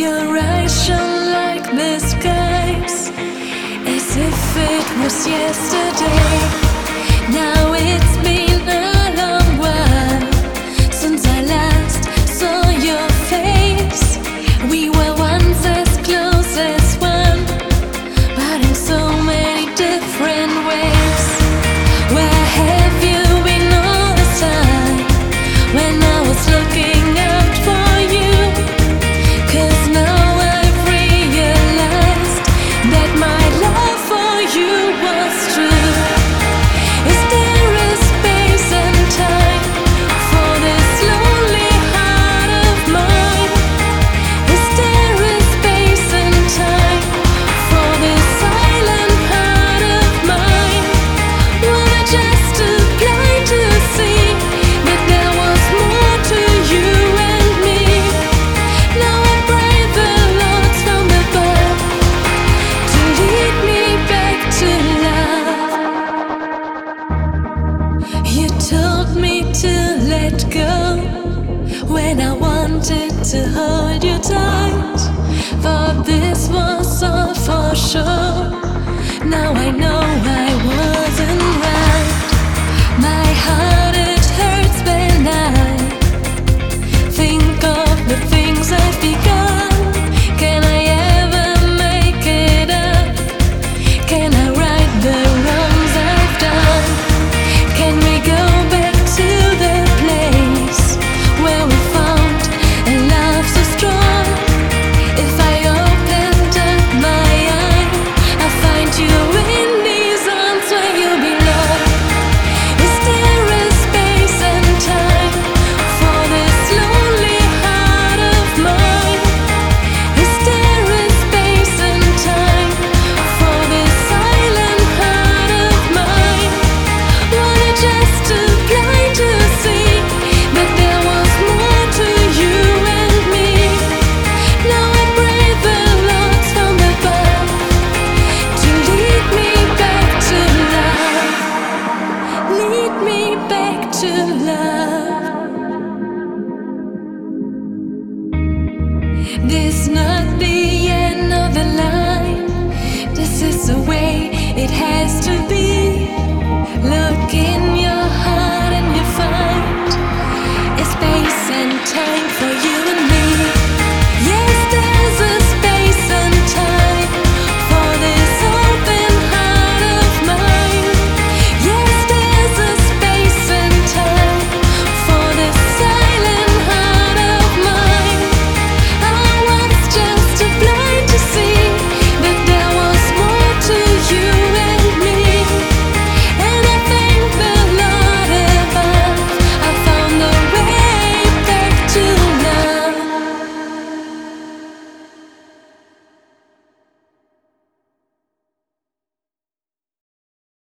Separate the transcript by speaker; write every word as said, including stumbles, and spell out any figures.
Speaker 1: Your eyes shone like the skies, as if it was yesterday. Now it's been a long while since I last saw your face. We were once as close as one, but in so many different ways. Where have you been all this time when I was looking out for you? 'Cause now I've realized that my love for you was true. Is there a space and time for this lonely heart of mine? Is there a space and time for this silent heart of mine? Was I just too blind to see that there was more to you and me? Now I pray the Lord from above to lead me back to love. You told me to let go when I wanted to hold you tight. Thought this was all for sure. Now I know I wasn't right. My heart, it hurts when I think of the things I've begun. Can I ever make it up? Can I right the wrongs I've done? Can we go back to the place where we found a love so strong? If I opened up my eye, I find you in these arms where you belong. Is there a space and time for this lonely heart of mine? Is there a space and time for this silent heart of mine? Was I just too blind to see that there was more to you and me? Now I pray the Lord from above to lead me back to love. Lead me back to love. This not the end of the line. This is the way it has to be. Look in your heart and you find a space and time